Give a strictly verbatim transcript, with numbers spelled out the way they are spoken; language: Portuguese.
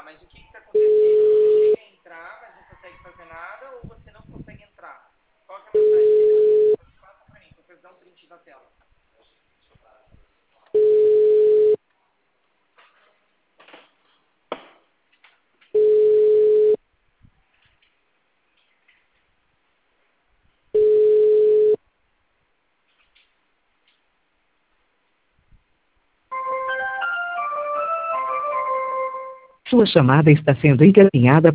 mas o que está acontecendo? Você chega a entrar, mas não consegue fazer nada, ou você não consegue entrar? Qual que é a mensagem? Passa para mim, para eu dar um print da tela. Sua chamada está sendo encaminhada